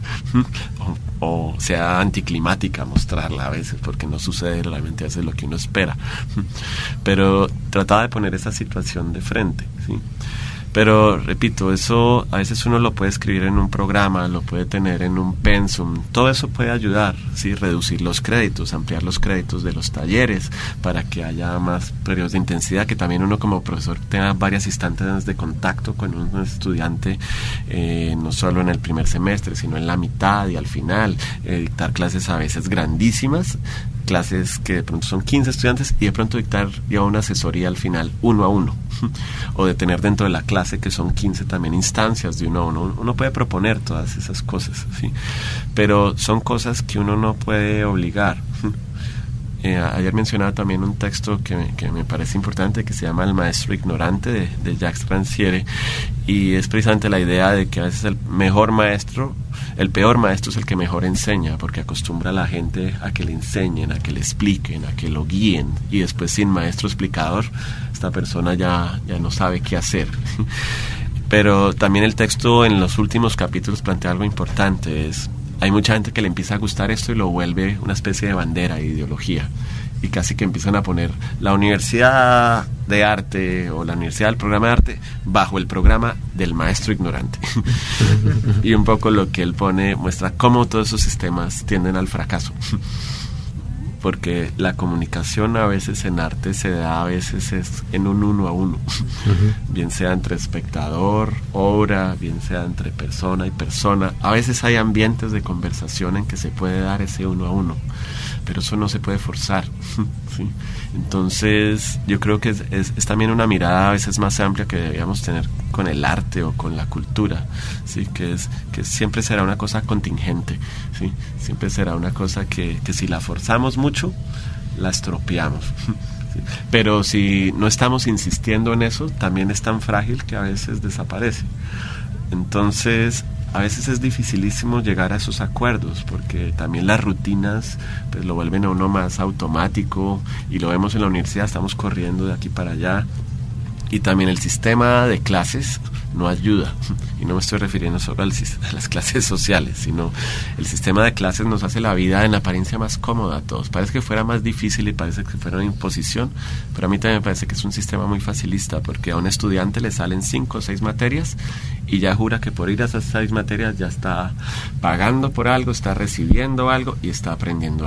o sea anticlimática mostrarla a veces, porque no sucede realmente a veces lo que uno espera, pero trataba de poner esa situación de frente, ¿sí? Pero repito, eso a veces uno lo puede escribir en un programa, lo puede tener en un pensum, todo eso puede ayudar, ¿sí? Reducir los créditos, ampliar los créditos de los talleres para que haya más periodos de intensidad, que también uno como profesor tenga varias instancias de contacto con un estudiante, no solo en el primer semestre, sino en la mitad y al final, dictar clases a veces grandísimas, clases que de pronto son 15 estudiantes y de pronto dictar ya una asesoría al final 1 a 1, o de tener dentro de la clase que son 15 también instancias de 1 a 1. Uno puede proponer todas esas cosas, ¿sí? Pero son cosas que uno no puede obligar. Ayer mencionaba también un texto que me parece importante, que se llama El maestro ignorante, de Jacques Rancière, y es precisamente la idea de que a veces el peor maestro es el que mejor enseña, porque acostumbra a la gente a que le enseñen, a que le expliquen, a que lo guíen, y después sin maestro explicador esta persona ya no sabe qué hacer. Pero también el texto en los últimos capítulos plantea algo importante, hay mucha gente que le empieza a gustar esto y lo vuelve una especie de bandera, de ideología, y casi que empiezan a poner la universidad de arte o la universidad del programa de arte bajo el programa del maestro ignorante. Y un poco lo que él pone muestra cómo todos esos sistemas tienden al fracaso, porque la comunicación a veces en arte se da, a veces es en un 1 a 1, bien sea entre espectador, obra, bien sea entre persona y persona. A veces hay ambientes de conversación en que se puede dar ese 1 a 1, pero eso no se puede forzar, ¿sí? Entonces yo creo que es también una mirada a veces más amplia que deberíamos tener con el arte o con la cultura, ¿sí? Que siempre será una cosa contingente, ¿sí? Siempre será una cosa que si la forzamos mucho, la estropeamos, ¿sí? Pero si no estamos insistiendo en eso, también es tan frágil que a veces desaparece. Entonces a veces es dificilísimo llegar a esos acuerdos, porque también las rutinas pues lo vuelven a uno más automático, y lo vemos en la universidad, estamos corriendo de aquí para allá, y también el sistema de clases no ayuda, y no me estoy refiriendo solo a las clases sociales, sino el sistema de clases nos hace la vida en apariencia más cómoda a todos. Parece que fuera más difícil y parece que fuera una imposición, pero a mí también me parece que es un sistema muy facilista, porque a un estudiante le salen 5 o 6 materias y ya jura que por ir a esas 6 materias ya está pagando por algo, está recibiendo algo y está aprendiendo algo.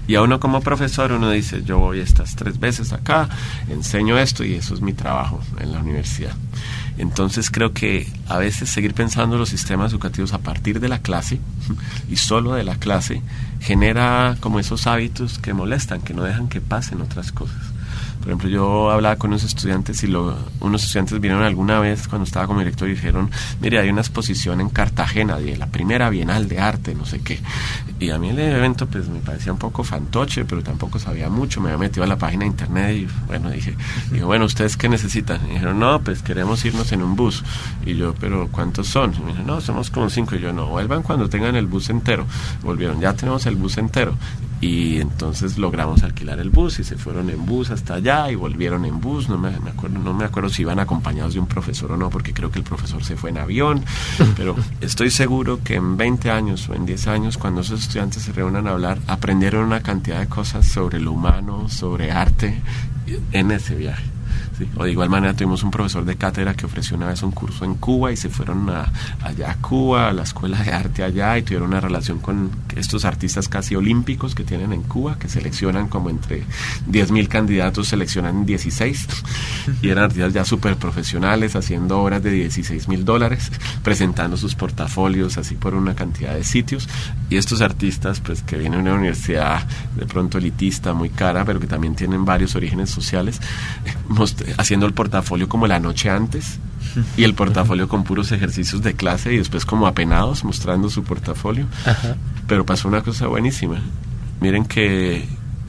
Y a uno como profesor, uno dice, yo voy estas 3 veces acá, enseño esto y eso es mi trabajo en la universidad. Entonces creo que a veces seguir pensando los sistemas educativos a partir de la clase y solo de la clase genera como esos hábitos que molestan, que no dejan que pasen otras cosas. Por ejemplo, yo hablaba con unos estudiantes y unos estudiantes vinieron alguna vez cuando estaba como director y dijeron, mire, hay una exposición en Cartagena de la primera Bienal de Arte, no sé qué. Y a mí el evento pues me parecía un poco fantoche, pero tampoco sabía mucho. Me había metido a la página de internet y bueno, dije, bueno, ¿ustedes qué necesitan? Y dijeron, no, pues queremos irnos en un bus. Y yo, ¿pero cuántos son? Y me dijeron, no, somos como 5. Y yo, no, vuelvan cuando tengan el bus entero. Volvieron, ya tenemos el bus entero. Y entonces logramos alquilar el bus y se fueron en bus hasta allá y volvieron en bus. No me acuerdo si iban acompañados de un profesor o no, porque creo que el profesor se fue en avión, pero estoy seguro que en 20 años o en 10 años, cuando esos estudiantes se reúnan a hablar, aprendieron una cantidad de cosas sobre lo humano, sobre arte en ese viaje. Sí. O de igual manera tuvimos un profesor de cátedra que ofreció una vez un curso en Cuba y se fueron allá a Cuba, a la escuela de arte allá, y tuvieron una relación con estos artistas casi olímpicos que tienen en Cuba, que seleccionan como entre 10,000 candidatos, seleccionan 16, y eran artistas ya súper profesionales, haciendo obras de $16,000, presentando sus portafolios así por una cantidad de sitios, y estos artistas pues que vienen de una universidad de pronto elitista, muy cara, pero que también tienen varios orígenes sociales, haciendo el portafolio como la noche antes y el portafolio con puros ejercicios de clase y después como apenados mostrando su portafolio. Ajá. Pero pasó una cosa buenísima, miren que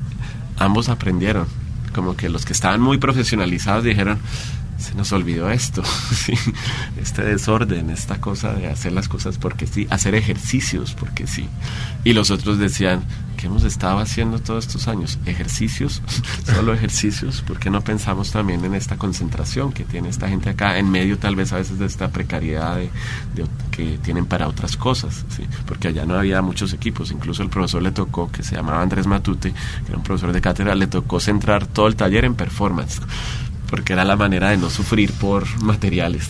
ambos aprendieron, como que los que estaban muy profesionalizados dijeron, se nos olvidó esto, ¿sí? Este desorden, esta cosa de hacer las cosas porque sí, hacer ejercicios porque sí. Y los otros decían, ¿qué hemos estado haciendo todos estos años? ¿Ejercicios? ¿Solo ejercicios? ¿Por qué no pensamos también en esta concentración que tiene esta gente acá, en medio tal vez a veces de esta precariedad que tienen para otras cosas, ¿sí? Porque allá no había muchos equipos, incluso el profesor le tocó, que se llamaba Andrés Matute, que era un profesor de cátedra, le tocó centrar todo el taller en performance, porque era la manera de no sufrir por materiales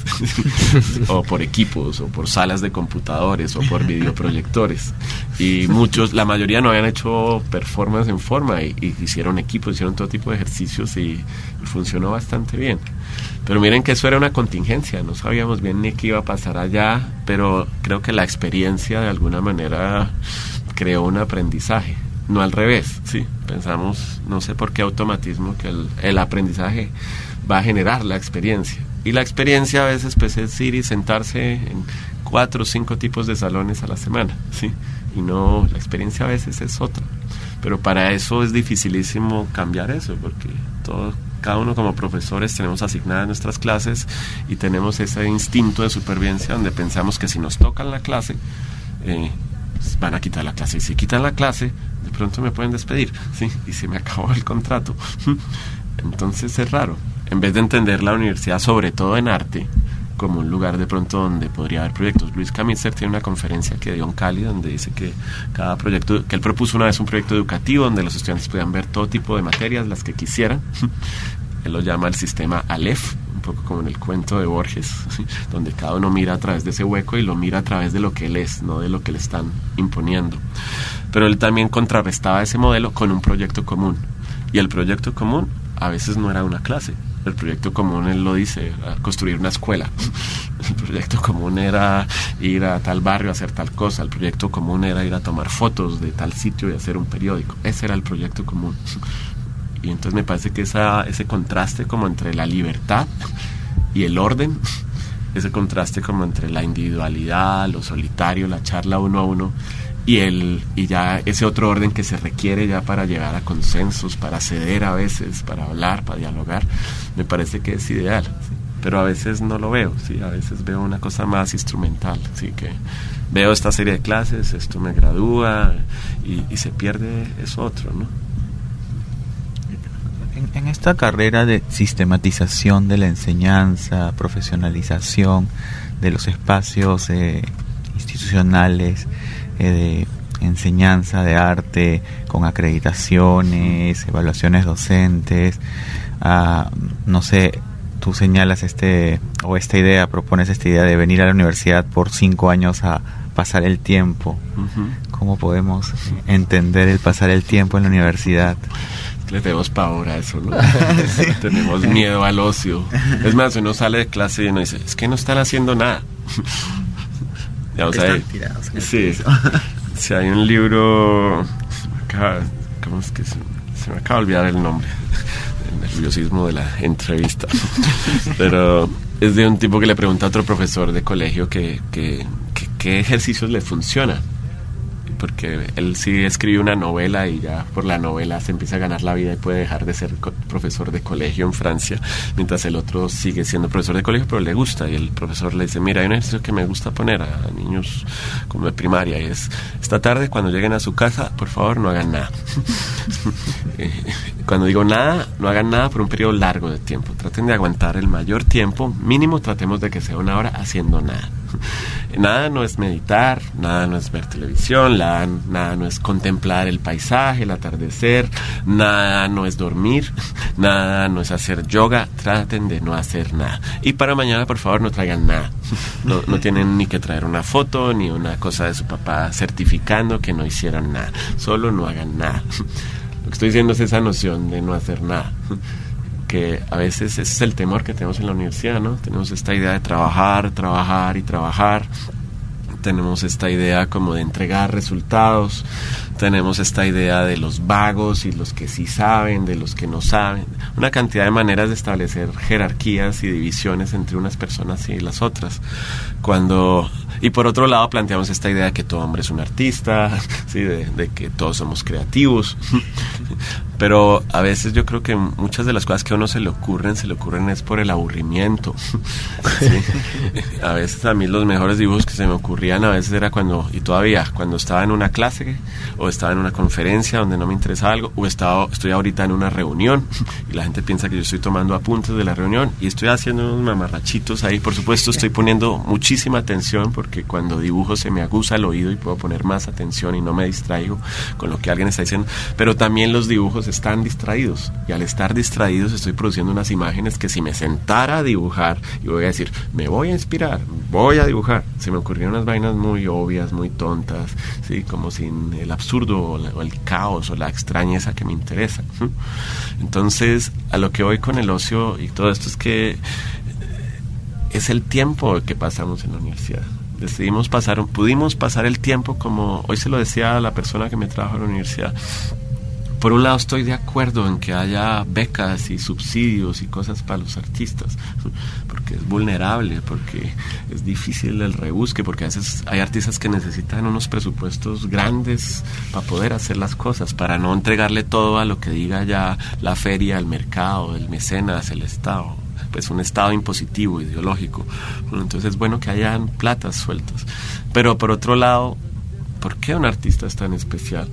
o por equipos o por salas de computadores o por videoproyectores, y la mayoría no habían hecho performance en forma y hicieron equipos, hicieron todo tipo de ejercicios y funcionó bastante bien. Pero miren que eso era una contingencia, no sabíamos bien ni qué iba a pasar allá, pero creo que la experiencia de alguna manera creó un aprendizaje. No al revés, sí, pensamos, no sé por qué automatismo, que el aprendizaje va a generar la experiencia. Y la experiencia a veces pues es ir y sentarse en 4 o 5 tipos de salones a la semana, sí. Y no, la experiencia a veces es otra. Pero para eso es dificilísimo cambiar eso, porque cada uno como profesores tenemos asignadas nuestras clases y tenemos ese instinto de supervivencia donde pensamos que si nos tocan la clase, van a quitar la clase, y si quitan la clase de pronto me pueden despedir, ¿sí? Y se me acabó el contrato. Entonces es raro, en vez de entender la universidad, sobre todo en arte, como un lugar de pronto donde podría haber proyectos. Luis Camitzer tiene una conferencia que dio en Cali donde dice que cada proyecto, que él propuso una vez un proyecto educativo donde los estudiantes podían ver todo tipo de materias, las que quisieran. Él lo llama el sistema Aleph, un poco como en el cuento de Borges, ¿sí? Donde cada uno mira a través de ese hueco y lo mira a través de lo que él es, no de lo que le están imponiendo. Pero él también contrarrestaba ese modelo con un proyecto común, y el proyecto común a veces no era una clase. El proyecto común, él lo dice, era construir una escuela. El proyecto común era ir a tal barrio a hacer tal cosa. El proyecto común era ir a tomar fotos de tal sitio y hacer un periódico. Ese era el proyecto común. Y entonces me parece que ese contraste como entre la libertad y el orden, ese contraste como entre la individualidad, lo solitario, la charla uno a uno, y ya ese otro orden que se requiere ya para llegar a consensos, para ceder a veces, para hablar, para dialogar, me parece que es ideal, ¿sí? Pero a veces no lo veo, ¿sí? A veces veo una cosa más instrumental, ¿sí? Que veo esta serie de clases, esto me gradúa y se pierde eso otro, ¿no? En esta carrera de sistematización de la enseñanza, profesionalización de los espacios institucionales, de enseñanza de arte con acreditaciones, evaluaciones docentes, no sé, tú señalas esta idea, propones esta idea de venir a la universidad por 5 años a pasar el tiempo. ¿Cómo podemos entender el pasar el tiempo en la universidad? Le tenemos pavor a eso, ¿no? Sí. Tenemos miedo al ocio. Es más, uno sale de clase y uno dice, es que no están haciendo nada. Están tirados. Sí. Si hay un libro, ¿cómo es que se me acaba de olvidar el nombre? El nerviosismo de la entrevista. Pero es de un tipo que le pregunta a otro profesor de colegio que qué ejercicios le funcionan. Porque él sí escribe una novela y ya por la novela se empieza a ganar la vida y puede dejar de ser profesor de colegio en Francia, mientras el otro sigue siendo profesor de colegio, pero le gusta. Y el profesor le dice, mira, hay un ejercicio que me gusta poner a niños como de primaria, y es, esta tarde cuando lleguen a su casa, por favor no hagan nada. Cuando digo nada, no hagan nada por un periodo largo de tiempo. Traten de aguantar el mayor tiempo, mínimo tratemos de que sea 1 hora haciendo nada. Nada no es meditar, nada no es ver televisión, nada no es contemplar el paisaje, el atardecer, nada no es dormir, nada no es hacer yoga. Traten de no hacer nada. Y para mañana, por favor, no traigan nada. No tienen ni que traer una foto ni una cosa de su papá certificando que no hicieron nada. Solo no hagan nada. Lo que estoy diciendo es esa noción de no hacer nada, que a veces ese es el temor que tenemos en la universidad, ¿no? Tenemos esta idea de trabajar y trabajar. Tenemos esta idea como de entregar resultados. Tenemos esta idea de los vagos y los que sí saben, de los que no saben. Una cantidad de maneras de establecer jerarquías y divisiones entre unas personas y las otras. Y por otro lado planteamos esta idea de que todo hombre es un artista, ¿sí? de que todos somos creativos. Pero a veces yo creo que muchas de las cosas que a uno se le ocurren es por el aburrimiento. ¿Sí? A veces a mí los mejores dibujos que se me ocurrían a veces era cuando estaba en una clase o estaba en una conferencia donde no me interesaba algo, o estoy ahorita en una reunión y la gente piensa que yo estoy tomando apuntes de la reunión y estoy haciendo unos mamarrachitos ahí. Por supuesto estoy poniendo muchísima atención, porque cuando dibujo se me aguza el oído y puedo poner más atención y no me distraigo con lo que alguien está diciendo. Pero también los dibujos están distraídos, y al estar distraídos estoy produciendo unas imágenes que si me sentara a dibujar y voy a decir, me voy a inspirar, voy a dibujar, se me ocurrieron unas vainas muy obvias, muy tontas, ¿sí? Como sin el absurdo o el caos o la extrañeza que me interesa. Entonces, a lo que voy con el ocio y todo esto es que es el tiempo que pasamos en la universidad. Pudimos pasar el tiempo como, hoy se lo decía a la persona que me trajo a la universidad. Por un lado estoy de acuerdo en que haya becas y subsidios y cosas para los artistas, porque es vulnerable, porque es difícil el rebusque, porque a veces hay artistas que necesitan unos presupuestos grandes para poder hacer las cosas, para no entregarle todo a lo que diga ya la feria, el mercado, el mecenas, el Estado. Pues un Estado impositivo, ideológico. Bueno, entonces es bueno que hayan platas sueltas. Pero por otro lado, ¿por qué un artista es tan especial?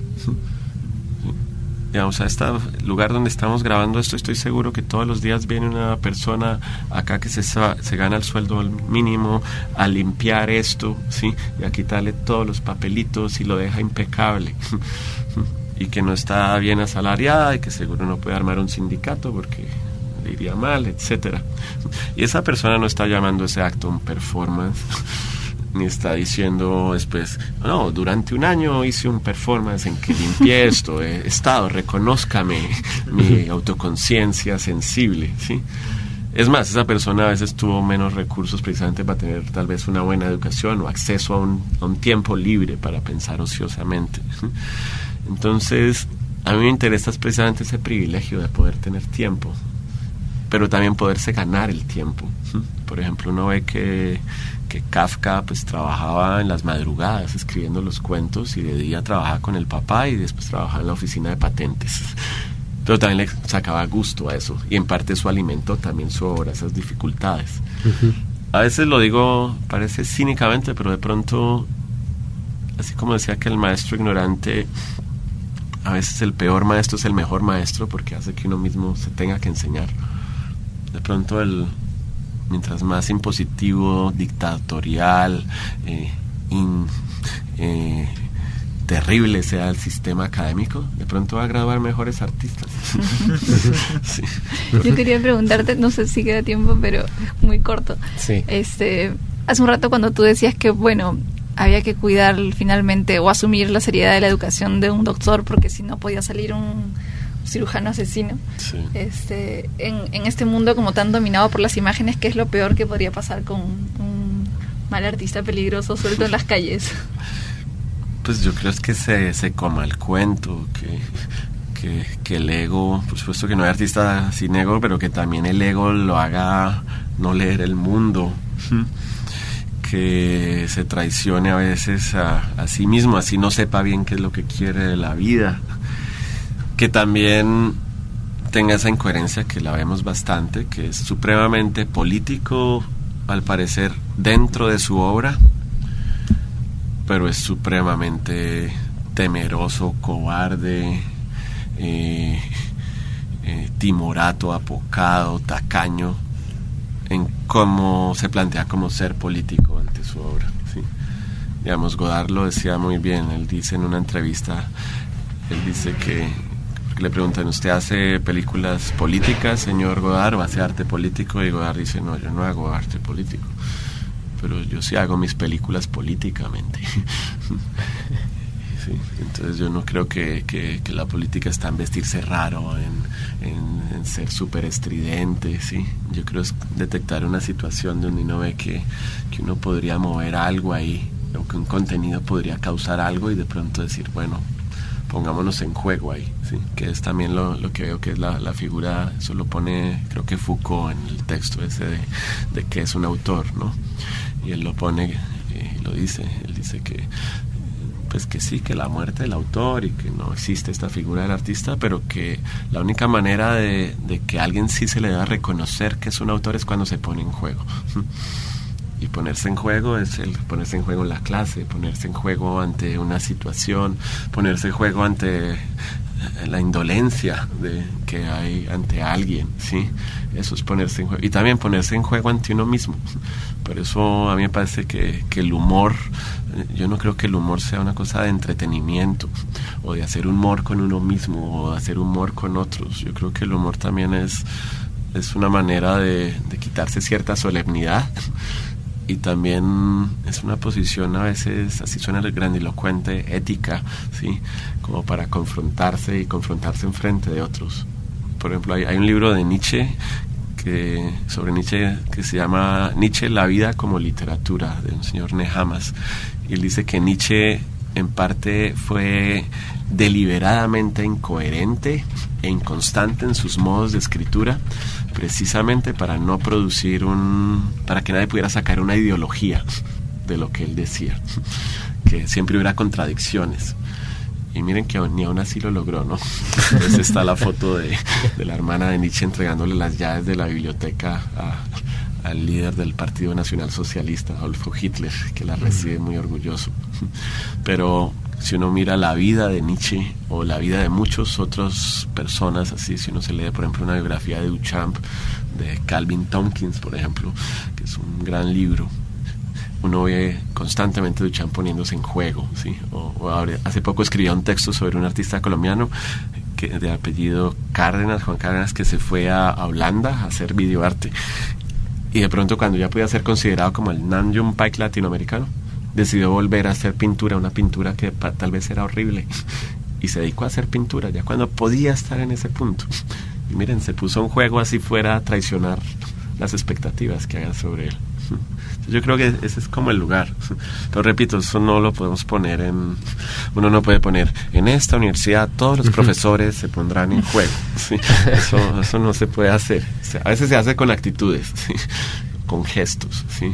Digamos, a este lugar donde estamos grabando esto, estoy seguro que todos los días viene una persona acá que se gana el sueldo al mínimo a limpiar esto, ¿sí? Y a quitarle todos los papelitos y lo deja impecable. Y que no está bien asalariada y que seguro no puede armar un sindicato porque le iría mal, etcétera. Y esa persona no está llamando ese acto un performance, ni está diciendo después, no, durante un año hice un performance en que limpié esto, he estado, reconózcame mi autoconciencia sensible, ¿sí? Es más, esa persona a veces tuvo menos recursos precisamente para tener tal vez una buena educación o acceso a un tiempo libre para pensar ociosamente. Entonces, a mí me interesa precisamente ese privilegio de poder tener tiempo, pero también poderse ganar el tiempo. Por ejemplo, uno ve que Kafka pues trabajaba en las madrugadas escribiendo los cuentos y de día trabajaba con el papá y después trabajaba en la oficina de patentes, pero también le sacaba gusto a eso, y en parte eso alimentó también su obra, esas dificultades. A veces lo digo, parece cínicamente, pero de pronto, así como decía que el maestro ignorante, a veces el peor maestro es el mejor maestro, porque hace que uno mismo se tenga que enseñar. De pronto mientras más impositivo, dictatorial, terrible sea el sistema académico, de pronto va a graduar mejores artistas. Sí. Yo quería preguntarte, no sé si queda tiempo, pero es muy corto. Sí. Hace un rato cuando tú decías que, bueno, había que cuidar finalmente o asumir la seriedad de la educación de un doctor, porque si no podía salir un cirujano asesino. Sí. En este mundo como tan dominado por las imágenes, ¿qué es lo peor que podría pasar con un mal artista peligroso suelto en las calles? Pues yo creo que se coma el cuento, que el ego, por supuesto que no hay artista sin ego, pero que también el ego lo haga no leer el mundo, que se traicione a veces a sí mismo, así no sepa bien qué es lo que quiere de la vida, que también tenga esa incoherencia que la vemos bastante, que es supremamente político al parecer dentro de su obra, pero es supremamente temeroso, cobarde, timorato, apocado, tacaño en cómo se plantea como ser político ante su obra, ¿sí? Digamos, Godard lo decía muy bien. Él dice en una entrevista, él dice que le preguntan, ¿usted hace películas políticas, señor Godard, o hace arte político? Y Godard dice, no, yo no hago arte político, pero yo sí hago mis películas políticamente. Sí, entonces yo no creo que la política está en vestirse raro, en ser súper estridente, ¿sí? Yo creo es detectar una situación donde uno ve que uno podría mover algo ahí, o que un contenido podría causar algo, y de pronto decir, bueno, pongámonos en juego ahí, ¿sí? Que es también lo que veo que es la figura, eso lo pone, creo que Foucault en el texto ese de que es un autor, ¿no? Y él lo pone, lo dice, él dice que pues que sí, que la muerte del autor y que no existe esta figura del artista, pero que la única manera de que a alguien sí se le da a reconocer que es un autor es cuando se pone en juego. Y ponerse en juego es ponerse en juego en la clase, ponerse en juego ante una situación, ponerse en juego ante la indolencia que hay ante alguien, ¿sí? Eso es ponerse en juego. Y también ponerse en juego ante uno mismo. Por eso a mí me parece que el humor, yo no creo que el humor sea una cosa de entretenimiento, o de hacer humor con uno mismo, o de hacer humor con otros. Yo creo que el humor también es una manera de quitarse cierta solemnidad, y también es una posición, a veces, así suena el grandilocuente, ética, ¿sí? Como para confrontarse y confrontarse en frente de otros. Por ejemplo, hay un libro de Nietzsche sobre Nietzsche que se llama Nietzsche, la vida como literatura, de un señor Nehamas, y él dice que Nietzsche en parte fue deliberadamente incoherente e inconstante en sus modos de escritura, precisamente para no producir para que nadie pudiera sacar una ideología de lo que él decía, que siempre hubiera contradicciones. Y miren que ni aún así lo logró, ¿no? Entonces está la foto de la hermana de Nietzsche entregándole las llaves de la biblioteca al líder del Partido Nacional Socialista, Adolfo Hitler, que la recibe muy orgulloso. Pero si uno mira la vida de Nietzsche o la vida de muchas otras personas, así, si uno se lee, por ejemplo, una biografía de Duchamp, de Calvin Tompkins, por ejemplo, que es un gran libro, uno ve constantemente Duchamp poniéndose en juego, ¿sí? Hace poco escribía un texto sobre un artista colombiano de apellido Cárdenas, Juan Cárdenas, que se fue a Holanda a hacer videoarte, y de pronto, cuando ya podía ser considerado como el Nam June Paik latinoamericano, decidió volver a hacer pintura, una pintura que tal vez era horrible, y se dedicó a hacer pintura ya cuando podía estar en ese punto. Y miren, se puso en juego así fuera a traicionar las expectativas que hagan sobre él. Yo creo que ese es como el lugar. Pero repito, eso no lo podemos poner uno no puede poner en esta universidad todos los profesores se pondrán en juego, ¿sí? Eso no se puede hacer. O sea, a veces se hace con actitudes, ¿sí? Con gestos, ¿sí?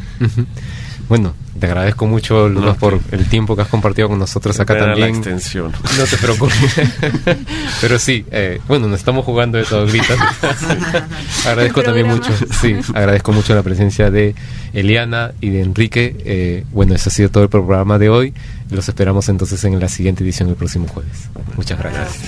Bueno, te agradezco mucho, Lunas, por el tiempo que has compartido con nosotros acá también. La extensión. No te preocupes. Pero sí, bueno, nos estamos jugando de todo, gritas. Agradezco también mucho, sí, agradezco mucho la presencia de Eliana y de Enrique. Bueno, eso ha sido todo el programa de hoy. Los esperamos entonces en la siguiente edición el próximo jueves. Muchas gracias.